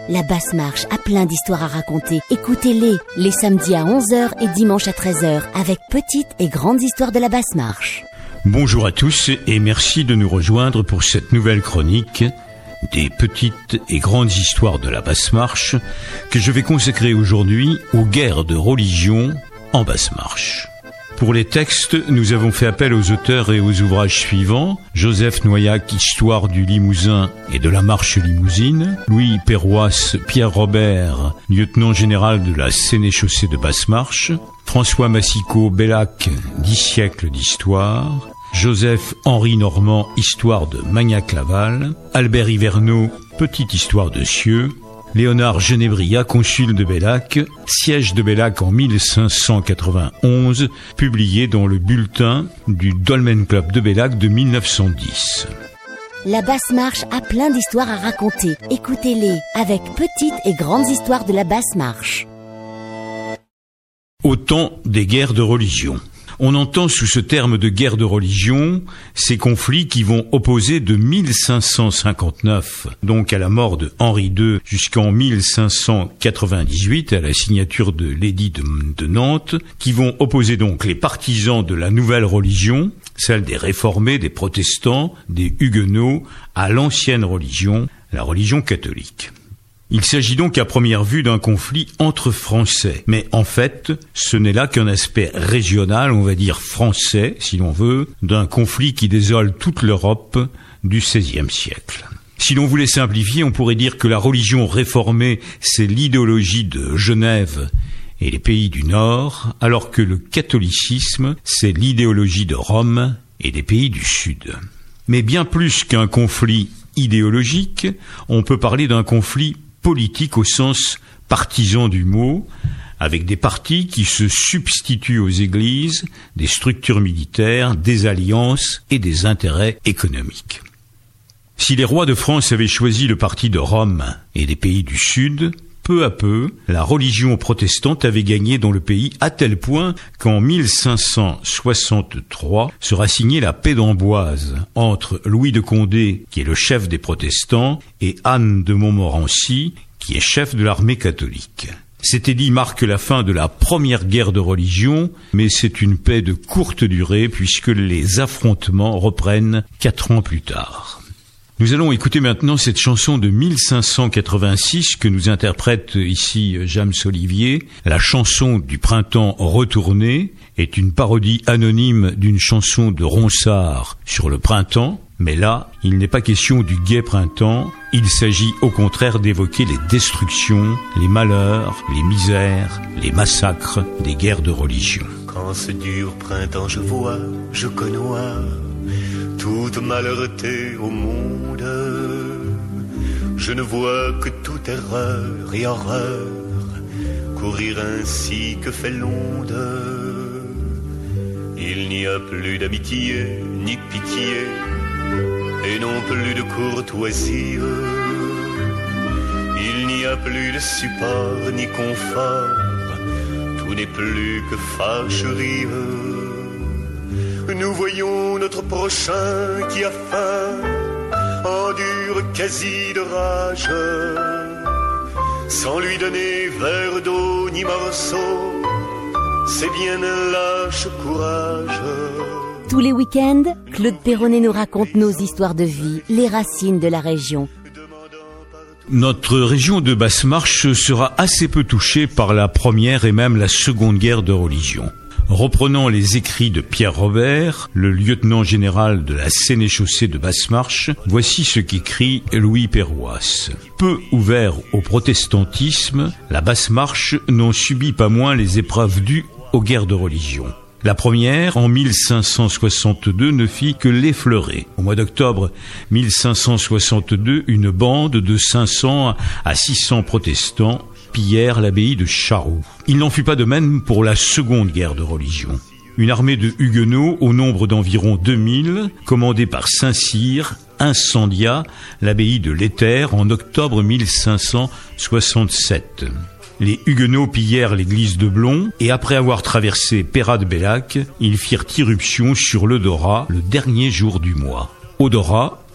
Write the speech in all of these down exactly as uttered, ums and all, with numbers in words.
La Basse Marche a plein d'histoires à raconter. Écoutez-les les samedis à onze heures et dimanche à treize heures avec petites et grandes histoires de la Basse Marche. Bonjour à tous et merci de nous rejoindre pour cette nouvelle chronique des petites et grandes histoires de la Basse Marche que je vais consacrer aujourd'hui aux guerres de religion en Basse Marche. Pour les textes, nous avons fait appel aux auteurs et aux ouvrages suivants: Joseph Noyac, Histoire du Limousin et de la Marche limousine, Louis Perroisse, Pierre Robert, lieutenant général de la Sénéchaussée de Basse Marche, François Massicot, Bellac, dix siècles d'histoire, Joseph-Henri Normand, Histoire de Magnac-Laval, Albert Hiverneau, Petite Histoire de Cieux, Léonard Genébria, consul de Bellac, siège de Bellac en mille cinq cent quatre-vingt-onze, publié dans le bulletin du Dolmen Club de Bellac de mille neuf cent dix. La Basse Marche a plein d'histoires à raconter. Écoutez-les avec petites et grandes histoires de la Basse Marche. Au temps des guerres de religion. On entend sous ce terme de guerre de religion ces conflits qui vont opposer de mille cinq cent cinquante-neuf, donc à la mort de Henri deux, jusqu'en mille cinq cent quatre-vingt-dix-huit, à la signature de l'édit de, de Nantes, qui vont opposer donc les partisans de la nouvelle religion, celle des réformés, des protestants, des huguenots, à l'ancienne religion, la religion catholique. Il s'agit donc à première vue d'un conflit entre Français, mais en fait, ce n'est là qu'un aspect régional, on va dire français, si l'on veut, d'un conflit qui désole toute l'Europe du seizième siècle. Si l'on voulait simplifier, on pourrait dire que la religion réformée, c'est l'idéologie de Genève et les pays du Nord, alors que le catholicisme, c'est l'idéologie de Rome et des pays du Sud. Mais bien plus qu'un conflit idéologique, on peut parler d'un conflit politique au sens partisan du mot, avec des partis qui se substituent aux églises, des structures militaires, des alliances et des intérêts économiques. Si les rois de France avaient choisi le parti de Rome et des pays du Sud, peu à peu, la religion protestante avait gagné dans le pays à tel point qu'en mille cinq cent soixante-trois sera signée la paix d'Amboise entre Louis de Condé, qui est le chef des protestants, et Anne de Montmorency, qui est chef de l'armée catholique. Cet édit marque la fin de la première guerre de religion, mais c'est une paix de courte durée puisque les affrontements reprennent quatre ans plus tard. Nous allons écouter maintenant cette chanson de mille cinq cent quatre-vingt-six que nous interprète ici James Olivier. La chanson du printemps retourné est une parodie anonyme d'une chanson de Ronsard sur le printemps, mais là, il n'est pas question du gai printemps, il s'agit au contraire d'évoquer les destructions, les malheurs, les misères, les massacres des guerres de religion. Quand ce dur printemps je vois, je connois toute malheureté au monde. Je ne vois que toute erreur et horreur courir ainsi que fait l'onde. Il n'y a plus d'amitié ni de pitié et non plus de courtoisie. Il n'y a plus de support ni confort, tout n'est plus que fâcherie. Nous voyons notre prochain qui a faim, endure quasi de rage, sans lui donner verre d'eau ni morceau, c'est bien un lâche courage. Tous les week-ends, Claude Perronnet nous raconte nos histoires de vie, les racines de la région. Notre région de Basse Marche sera assez peu touchée par la première et même la seconde guerre de religion. Reprenant les écrits de Pierre Robert, le lieutenant général de la Sénéchaussée de Basse Marche, voici ce qu'écrit Louis Perroisse. Peu ouvert au protestantisme, la Basse Marche n'en subit pas moins les épreuves dues aux guerres de religion. La première, en mille cinq cent soixante-deux, ne fit que l'effleurer. Au mois d'octobre mille cinq cent soixante-deux, une bande de cinq cents à six cents protestants pillèrent l'abbaye de Charroux. Il n'en fut pas de même pour la seconde guerre de religion. Une armée de huguenots au nombre d'environ deux mille, commandée par Saint-Cyr, incendia l'abbaye de l'Éther en octobre mille cinq cent soixante-sept. Les huguenots pillèrent l'église de Blon et après avoir traversé Pérat-de-Bellac, ils firent irruption sur l'Odorat le dernier jour du mois. Odorat,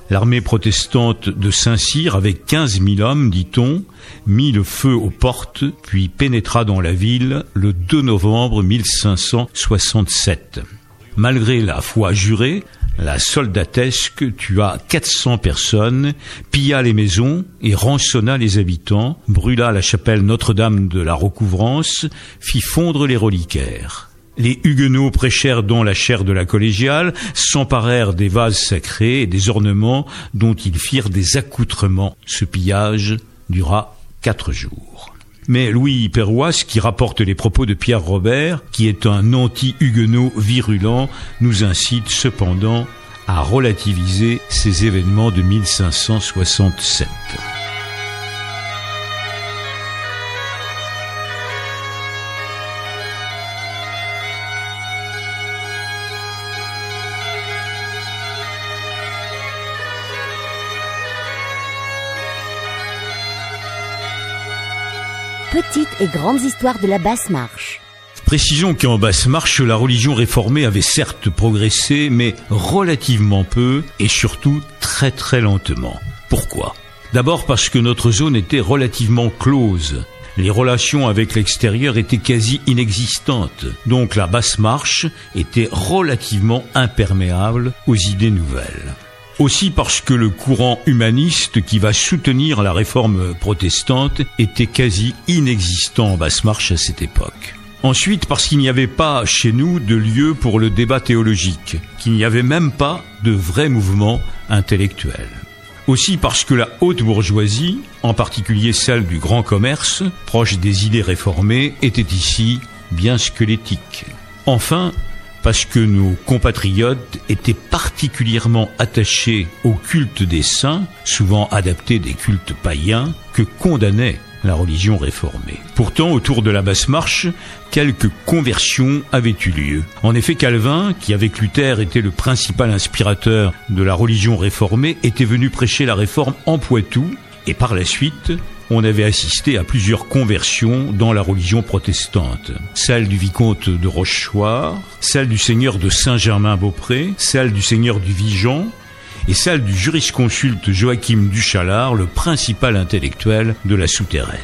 L'armée protestante de Saint-Cyr, avec quinze mille hommes, dit-on, mit le feu aux portes, puis pénétra dans la ville le deux novembre mille cinq cent soixante-sept. Malgré la foi jurée, la soldatesque tua quatre cents personnes, pilla les maisons et rançonna les habitants, brûla la chapelle Notre-Dame de la Recouvrance, fit fondre les reliquaires. Les Huguenots prêchèrent dans la chaire de la collégiale, s'emparèrent des vases sacrés et des ornements dont ils firent des accoutrements. Ce pillage dura quatre jours. Mais Louis Perroisse, qui rapporte les propos de Pierre Robert, qui est un anti-huguenot virulent, nous incite cependant à relativiser ces événements de mille cinq cent soixante-sept. Petites et grandes histoires de la basse marche. Précisons qu'en basse marche, la religion réformée avait certes progressé, mais relativement peu et surtout très très lentement. Pourquoi ? D'abord parce que notre zone était relativement close. Les relations avec l'extérieur étaient quasi inexistantes, donc la basse marche était relativement imperméable aux idées nouvelles. Aussi parce que le courant humaniste qui va soutenir la réforme protestante était quasi inexistant en Basse-Marche à cette époque. Ensuite, parce qu'il n'y avait pas chez nous de lieu pour le débat théologique, qu'il n'y avait même pas de vrai mouvement intellectuel. Aussi parce que la haute bourgeoisie, en particulier celle du grand commerce, proche des idées réformées, était ici bien squelettique. Enfin, parce que nos compatriotes étaient particulièrement attachés au culte des saints, souvent adapté des cultes païens, que condamnait la religion réformée. Pourtant, autour de la basse marche, quelques conversions avaient eu lieu. En effet, Calvin, qui avec Luther était le principal inspirateur de la religion réformée, était venu prêcher la réforme en Poitou, et par la suite, on avait assisté à plusieurs conversions dans la religion protestante. Celle du vicomte de Rochechouart, celle du seigneur de Saint-Germain-Beaupré, celle du seigneur du Vigan et celle du jurisconsulte Joachim Duchalard, le principal intellectuel de la souterraine.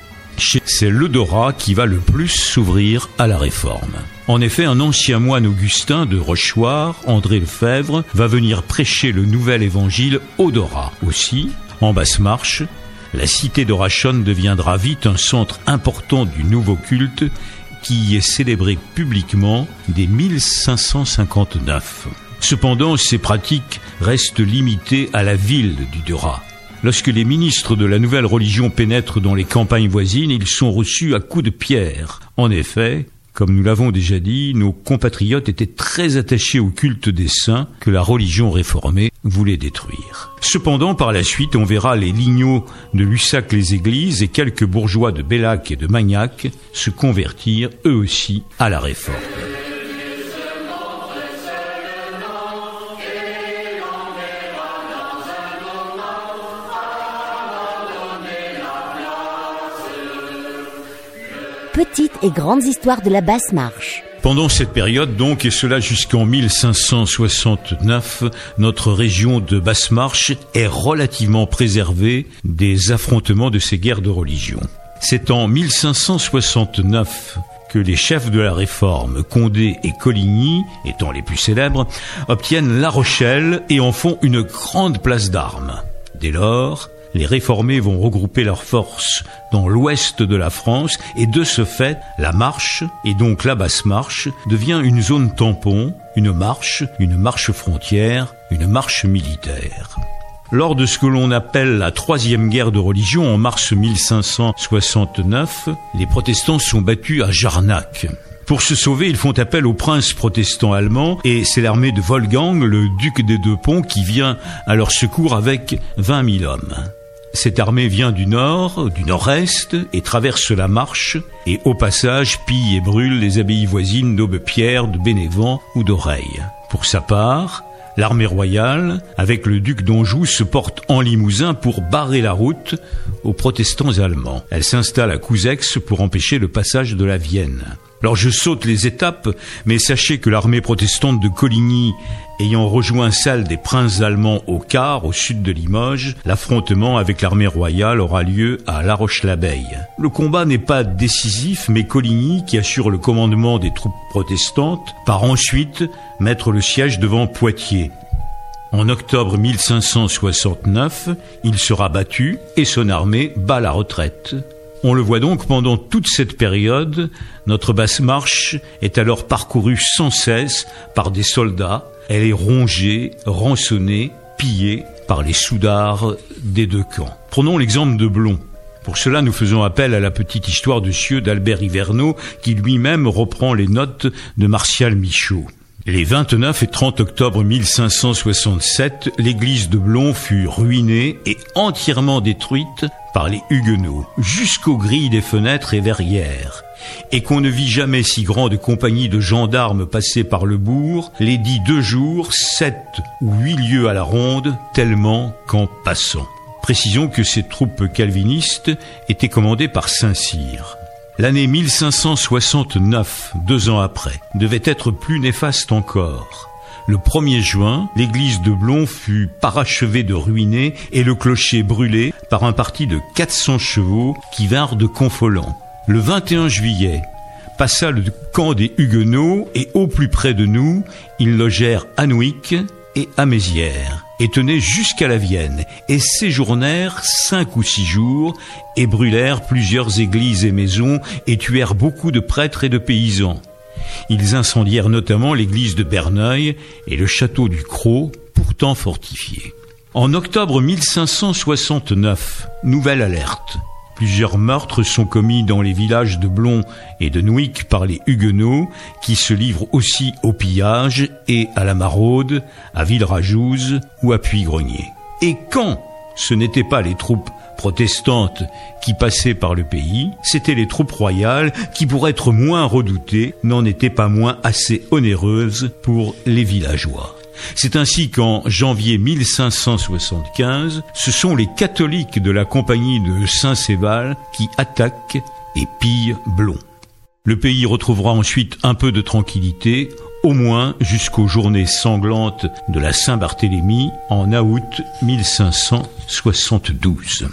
C'est l'odorat qui va le plus s'ouvrir à la réforme. En effet, un ancien moine augustin de Rochechouart, André Lefebvre, va venir prêcher le nouvel évangile odorat. Aussi, en basse marche, la cité de Rachonne deviendra vite un centre important du nouveau culte qui y est célébré publiquement dès mille cinq cent cinquante-neuf. Cependant, ces pratiques restent limitées à la ville du Durat. Lorsque les ministres de la nouvelle religion pénètrent dans les campagnes voisines, ils sont reçus à coups de pierre. En effet, comme nous l'avons déjà dit, nos compatriotes étaient très attachés au culte des saints que la religion réformée voulait détruire. Cependant, par la suite, on verra les ligneaux de Lussac-les-Églises et quelques bourgeois de Bellac et de Magnac se convertir eux aussi à la réforme. Petites et grandes histoires de la basse marche. Pendant cette période donc, et cela jusqu'en mille cinq cent soixante-neuf, notre région de Basse-Marche est relativement préservée des affrontements de ces guerres de religion. C'est en mille cinq cent soixante-neuf que les chefs de la Réforme, Condé et Coligny, étant les plus célèbres, obtiennent La Rochelle et en font une grande place d'armes. Dès lors, les réformés vont regrouper leurs forces dans l'ouest de la France et de ce fait, la marche, et donc la basse marche, devient une zone tampon, une marche, une marche frontière, une marche militaire. Lors de ce que l'on appelle la troisième guerre de religion en mars mille cinq cent soixante-neuf, les protestants sont battus à Jarnac. Pour se sauver, ils font appel au prince protestant allemand et c'est l'armée de Wolfgang, le duc des Deux Ponts, qui vient à leur secours avec vingt mille hommes. Cette armée vient du nord, du nord-est, et traverse la Marche, et au passage pille et brûle les abbayes voisines d'Aubepierre, de Bénévent ou d'Oreille. Pour sa part, l'armée royale, avec le duc d'Anjou, se porte en Limousin pour barrer la route aux protestants allemands. Elle s'installe à Couzex pour empêcher le passage de la Vienne. Alors je saute les étapes, mais sachez que l'armée protestante de Coligny ayant rejoint celle des princes allemands au Quart, au sud de Limoges, l'affrontement avec l'armée royale aura lieu à La Roche-l'Abeille. Le combat n'est pas décisif, mais Coligny, qui assure le commandement des troupes protestantes, part ensuite mettre le siège devant Poitiers. En octobre mille cinq cent soixante-neuf, il sera battu et son armée bat la retraite. On le voit donc pendant toute cette période, notre basse marche est alors parcourue sans cesse par des soldats. Elle est rongée, rançonnée, pillée par les soudards des deux camps. Prenons l'exemple de Blon. Pour cela, nous faisons appel à la petite histoire de Cieux d'Albert Hiverneau, qui lui-même reprend les notes de Martial Michaud. Les vingt-neuf et trente octobre mille cinq cent soixante-sept, l'église de Blon fut ruinée et entièrement détruite par les Huguenots, jusqu'aux grilles des fenêtres et verrières, et qu'on ne vit jamais si grande compagnie de gendarmes passer par le bourg, les dits deux jours, sept ou huit lieues à la ronde, tellement qu'en passant. Précisons que ces troupes calvinistes étaient commandées par Saint-Cyr. L'année mille cinq cent soixante-neuf, deux ans après, devait être plus néfaste encore. Le premier juin, l'église de Blon fut parachevée de ruiner et le clocher brûlé par un parti de quatre cents chevaux qui vinrent de Confolens. Le vingt et un juillet, passa le camp des Huguenots et au plus près de nous, ils logèrent à Nouic et à Mézières et tenaient jusqu'à la Vienne et séjournèrent cinq ou six jours et brûlèrent plusieurs églises et maisons et tuèrent beaucoup de prêtres et de paysans. Ils incendièrent notamment l'église de Berneuil et le château du Cros, pourtant fortifié. En octobre mille cinq cent soixante-neuf, nouvelle alerte. Plusieurs meurtres sont commis dans les villages de Blon et de Nouic par les Huguenots, qui se livrent aussi au pillage et à la maraude, à Villerajouze ou à Puy-Grenier. Et quand ce n'étaient pas les troupes protestantes qui passaient par le pays, c'étaient les troupes royales qui, pour être moins redoutées, n'en étaient pas moins assez onéreuses pour les villageois. C'est ainsi qu'en janvier mille cinq cent soixante-quinze, ce sont les catholiques de la compagnie de Saint-Séval qui attaquent et pillent Blon. Le pays retrouvera ensuite un peu de tranquillité, au moins jusqu'aux journées sanglantes de la Saint-Barthélemy en août mille cinq cent soixante-douze.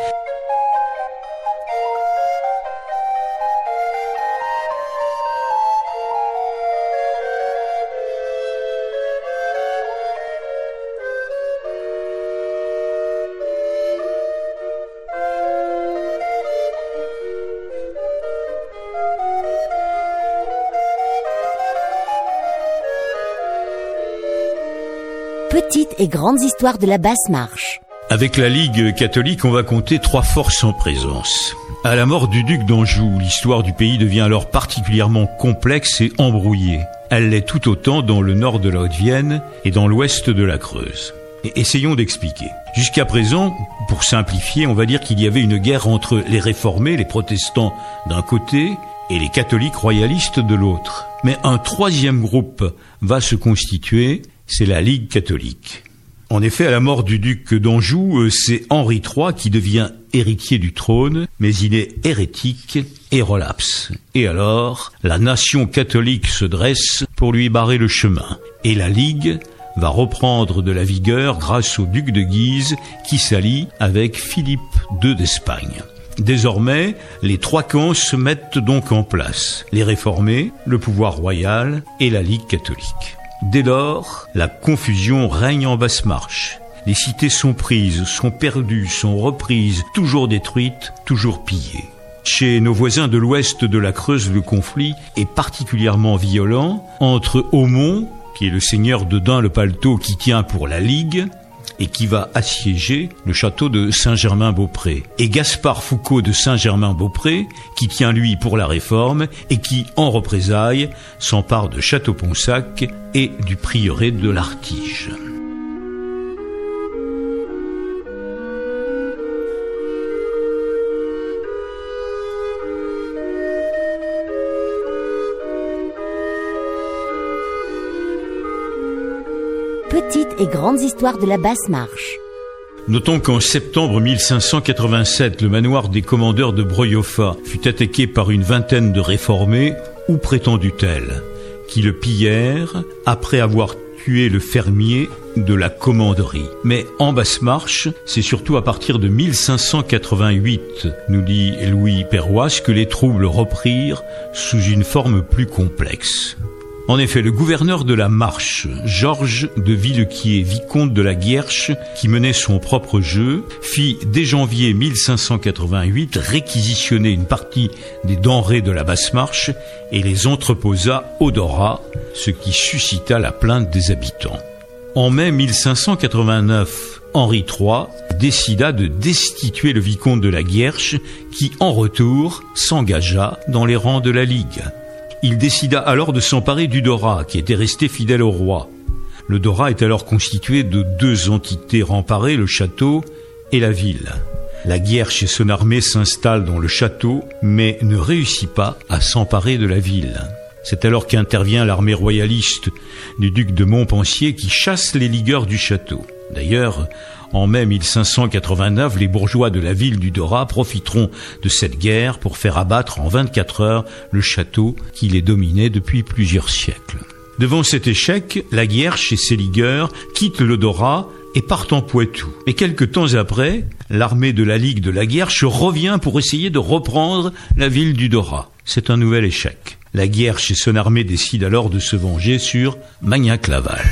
Petites et grandes histoires de la basse marche. Avec la Ligue catholique, on va compter trois forces en présence. À la mort du duc d'Anjou, l'histoire du pays devient alors particulièrement complexe et embrouillée. Elle l'est tout autant dans le nord de la Haute-Vienne et dans l'ouest de la Creuse. Et essayons d'expliquer. Jusqu'à présent, pour simplifier, on va dire qu'il y avait une guerre entre les réformés, les protestants d'un côté, et les catholiques royalistes de l'autre. Mais un troisième groupe va se constituer, c'est la Ligue catholique. En effet, à la mort du duc d'Anjou, c'est Henri trois qui devient héritier du trône, mais il est hérétique et relapse. Et alors, la nation catholique se dresse pour lui barrer le chemin. Et la Ligue va reprendre de la vigueur grâce au duc de Guise qui s'allie avec Philippe deux d'Espagne. Désormais, les trois camps se mettent donc en place. Les réformés, le pouvoir royal et la Ligue catholique. Dès lors, la confusion règne en basse marche. Les cités sont prises, sont perdues, sont reprises, toujours détruites, toujours pillées. Chez nos voisins de l'ouest de la Creuse, le conflit est particulièrement violent entre Aumont, qui est le seigneur de Dun-le-Palteau qui tient pour la Ligue, et qui va assiéger le château de Saint-Germain-Beaupré. Et Gaspard Foucault de Saint-Germain-Beaupré, qui tient lui pour la Réforme, et qui, en représailles, s'empare de Château-Ponsac et du prieuré de l'Artige. Petites et grandes histoires de la basse marche. Notons qu'en septembre mille cinq cent quatre-vingt-sept, le manoir des commandeurs de Breuil-au-Fat fut attaqué par une vingtaine de réformés ou prétendue-t-elle, qui le pillèrent après avoir tué le fermier de la commanderie. Mais en Basse-Marche, c'est surtout à partir de mille cinq cent quatre-vingt-huit, nous dit Louis Perroisse, que les troubles reprirent sous une forme plus complexe. En effet, le gouverneur de la Marche, Georges de Villequier, vicomte de la Guerche, qui menait son propre jeu, fit dès janvier mille cinq cent quatre-vingt-huit réquisitionner une partie des denrées de la Basse-Marche et les entreposa au Dorat, ce qui suscita la plainte des habitants. En mai mille cinq cent quatre-vingt-neuf, Henri trois décida de destituer le vicomte de la Guerche, qui, en retour, s'engagea dans les rangs de la Ligue. Il décida alors de s'emparer du Dorat, qui était resté fidèle au roi. Le Dorat est alors constitué de deux entités remparées, le château et la ville. La Guerche et son armée s'installent dans le château, mais ne réussit pas à s'emparer de la ville. C'est alors qu'intervient l'armée royaliste du duc de Montpensier qui chasse les ligueurs du château. D'ailleurs, en mai mille cinq cent quatre-vingt-neuf, les bourgeois de la ville du Dorat profiteront de cette guerre pour faire abattre en vingt-quatre heures le château qui les dominait depuis plusieurs siècles. Devant cet échec, la Guerche et ses ligueurs quittent le Dorat et partent en Poitou. Et quelque temps après, l'armée de la Ligue de la Guerche revient pour essayer de reprendre la ville du Dorat. C'est un nouvel échec. La Guerche et son armée décident alors de se venger sur Magnac-Laval.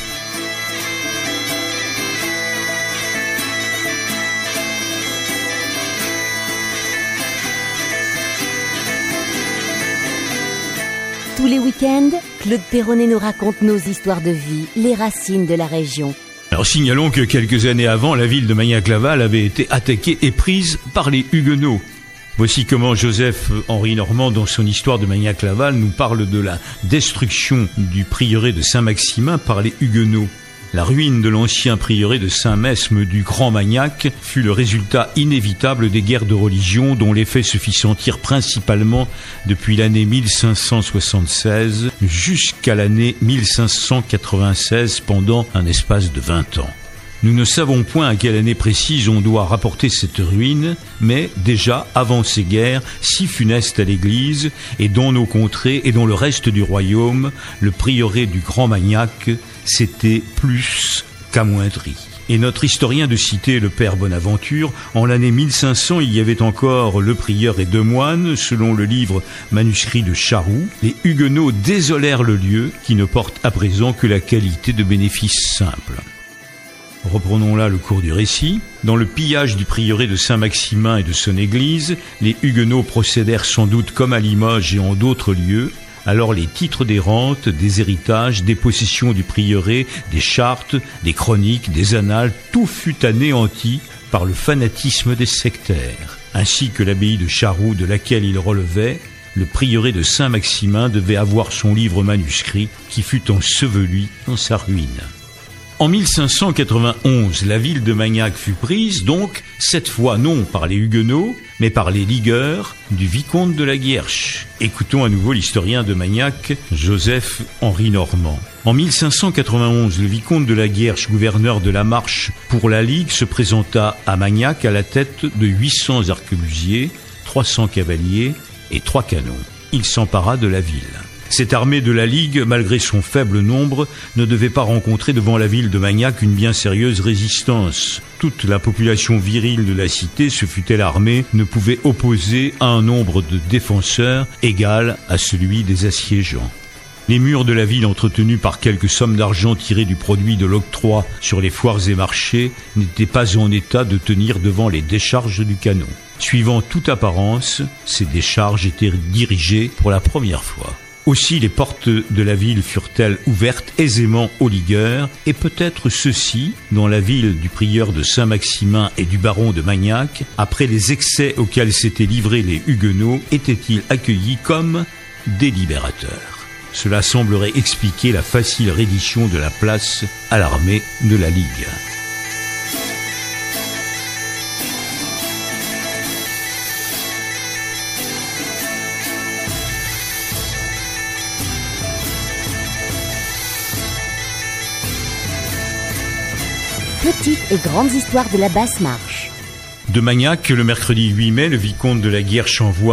Tous les week-ends, Claude Perronnet nous raconte nos histoires de vie, les racines de la région. Alors signalons que quelques années avant, la ville de Magnac-Laval avait été attaquée et prise par les Huguenots. Voici comment Joseph-Henri Normand, dans son histoire de Magnac-Laval, nous parle de la destruction du prieuré de Saint-Maximin par les Huguenots. La ruine de l'ancien prieuré de Saint-Mesme du Grand Magnac fut le résultat inévitable des guerres de religion dont l'effet se fit sentir principalement depuis l'année mille cinq cent soixante-seize jusqu'à l'année mille cinq cent quatre-vingt-seize pendant un espace de vingt ans. Nous ne savons point à quelle année précise on doit rapporter cette ruine, mais déjà avant ces guerres si funestes à l'Église et dans nos contrées et dans le reste du royaume, le prieuré du Grand Magnac s'était plus qu'amoindri. Et notre historien de cité, le père Bonaventure, en l'année mille cinq cents, il y avait encore le prieur et deux moines, selon le livre manuscrit de Charroux. Les Huguenots désolèrent le lieu, qui ne porte à présent que la qualité de bénéfice simple. Reprenons là le cours du récit. Dans le pillage du prieuré de Saint-Maximin et de son église, les Huguenots procédèrent sans doute comme à Limoges et en d'autres lieux. Alors les titres des rentes, des héritages, des possessions du prieuré, des chartes, des chroniques, des annales, tout fut anéanti par le fanatisme des sectaires. Ainsi que l'abbaye de Charroux de laquelle il relevait, le prieuré de Saint-Maximin devait avoir son livre manuscrit qui fut enseveli dans sa ruine. En mille cinq cent quatre-vingt-onze, la ville de Magnac fut prise, donc, cette fois non par les Huguenots, mais par les ligueurs du vicomte de la Guerche. Écoutons à nouveau l'historien de Magnac, Joseph-Henri Normand. En mille cinq cent quatre-vingt-onze, le vicomte de la Guerche, gouverneur de la Marche pour la Ligue, se présenta à Magnac à la tête de huit cents arquebusiers, trois cents cavaliers et trois canons. Il s'empara de la ville. Cette armée de la Ligue, malgré son faible nombre, ne devait pas rencontrer devant la ville de Magnac une bien sérieuse résistance. Toute la population virile de la cité, se fût-elle armée, ne pouvait opposer à un nombre de défenseurs égal à celui des assiégeants. Les murs de la ville, entretenus par quelques sommes d'argent tirées du produit de l'octroi sur les foires et marchés, n'étaient pas en état de tenir devant les décharges du canon. Suivant toute apparence, ces décharges étaient dirigées pour la première fois. Aussi les portes de la ville furent-elles ouvertes aisément aux ligueurs, et peut-être ceux-ci, dans la ville du prieur de Saint-Maximin et du baron de Magnac, après les excès auxquels s'étaient livrés les Huguenots, étaient-ils accueillis comme des libérateurs. Cela semblerait expliquer la facile reddition de la place à l'armée de la Ligue. Petites et grandes histoires de la Basse-Marche. De Magnac, le mercredi huit mai, le vicomte de la Guerche envoie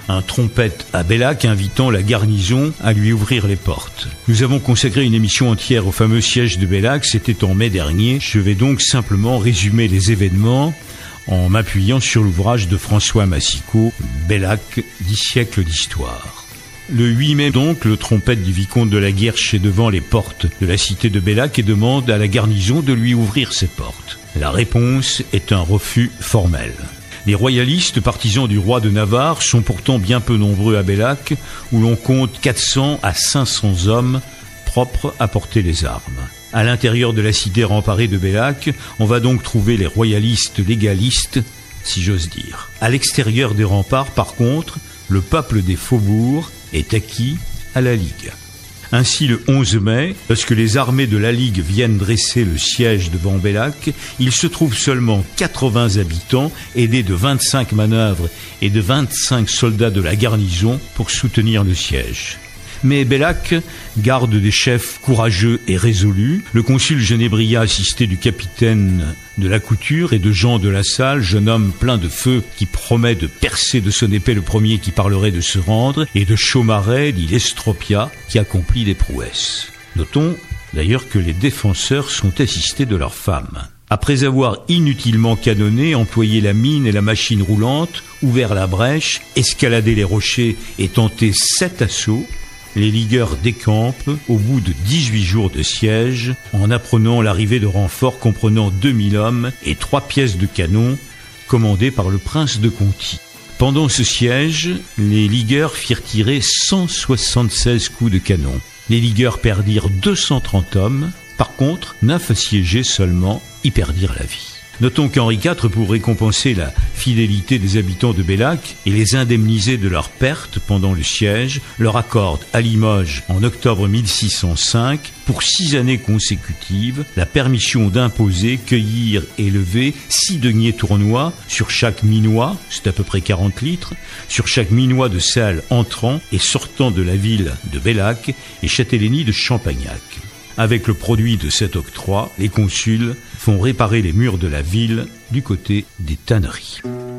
un trompette à Bellac invitant la garnison à lui ouvrir les portes. Nous avons consacré une émission entière au fameux siège de Bellac, c'était en mai dernier. Je vais donc simplement résumer les événements en m'appuyant sur l'ouvrage de François Massicot, Bellac, dix siècles d'histoire. Le huit mai donc, le trompette du vicomte de la Guerche est devant les portes de la cité de Bellac et demande à la garnison de lui ouvrir ses portes. La réponse est un refus formel. Les royalistes, partisans du roi de Navarre, sont pourtant bien peu nombreux à Bellac, où l'on compte quatre cents à cinq cents hommes propres à porter les armes. À l'intérieur de la cité remparée de Bellac, on va donc trouver les royalistes légalistes, si j'ose dire. À l'extérieur des remparts, par contre, le peuple des faubourgs est acquis à la Ligue. Ainsi, le onze mai, lorsque les armées de la Ligue viennent dresser le siège devant Bellac, il se trouve seulement quatre-vingts habitants, aidés de vingt-cinq manœuvres et de vingt-cinq soldats de la garnison pour soutenir le siège. Mais Bellac garde des chefs courageux et résolus. Le consul Genévria, assisté du capitaine de la Couture et de Jean de la Salle, jeune homme plein de feu qui promet de percer de son épée le premier qui parlerait de se rendre, et de Chaumaret, dit l'Estropia, qui accomplit des prouesses. Notons d'ailleurs que les défenseurs sont assistés de leurs femmes. Après avoir inutilement canonné, employé la mine et la machine roulante, ouvert la brèche, escaladé les rochers et tenté sept assauts, les ligueurs décampent au bout de dix-huit jours de siège en apprenant l'arrivée de renforts comprenant deux mille hommes et trois pièces de canon commandées par le prince de Conti. Pendant ce siège, les ligueurs firent tirer cent soixante-seize coups de canon. Les ligueurs perdirent deux cent trente hommes. Par contre, neuf assiégés seulement y perdirent la vie. Notons qu'Henri quatre, pour récompenser la fidélité des habitants de Bellac et les indemniser de leurs pertes pendant le siège, leur accorde à Limoges, en octobre mille six cent cinq, pour six années consécutives, la permission d'imposer, cueillir et lever six deniers tournois sur chaque minois, c'est à peu près quarante litres, sur chaque minois de sel entrant et sortant de la ville de Bellac et Châtellenie de Champagnac. Avec le produit de cet octroi, les consuls font réparer les murs de la ville du côté des tanneries.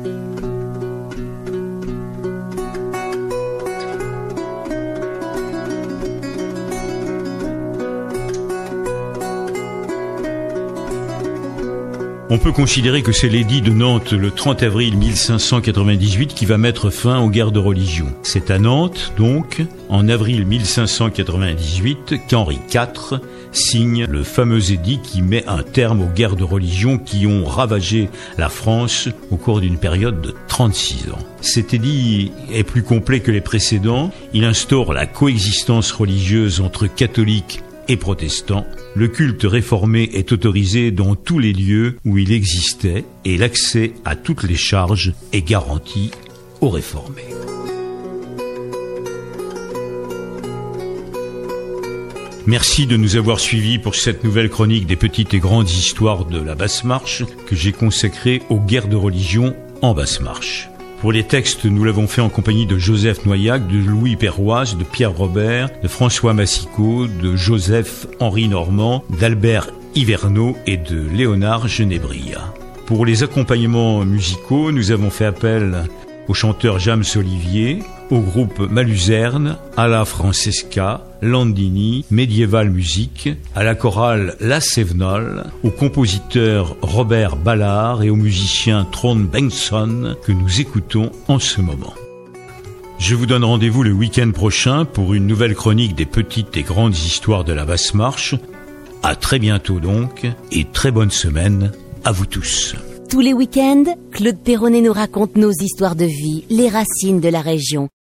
On peut considérer que c'est l'édit de Nantes le trente avril mille cinq cent quatre-vingt-dix-huit qui va mettre fin aux guerres de religion. C'est à Nantes, donc, en avril mille cinq cent quatre-vingt-dix-huit, qu'Henri quatre signe le fameux édit qui met un terme aux guerres de religion qui ont ravagé la France au cours d'une période de trente-six ans. Cet édit est plus complet que les précédents. Il instaure la coexistence religieuse entre catholiques et protestants. Le culte réformé est autorisé dans tous les lieux où il existait et l'accès à toutes les charges est garanti aux réformés. Merci de nous avoir suivis pour cette nouvelle chronique des petites et grandes histoires de la Basse-Marche que j'ai consacrée aux guerres de religion en Basse-Marche. Pour les textes, nous l'avons fait en compagnie de Joseph Noyac, de Louis Perroise, de Pierre Robert, de François Massicot, de Joseph-Henri Normand, d'Albert Hiverneau et de Léonard Genévria. Pour les accompagnements musicaux, nous avons fait appel au chanteur James Olivier, au groupe Maluzerne, à la Francesca, Landini, Médiéval Musique, à la chorale La Sévenole, au compositeur Robert Ballard et au musicien Trond Bengtsson que nous écoutons en ce moment. Je vous donne rendez-vous le week-end prochain pour une nouvelle chronique des petites et grandes histoires de la Basse-Marche. À très bientôt donc, et très bonne semaine à vous tous. Tous les week-ends, Claude Perronnet nous raconte nos histoires de vie, les racines de la région.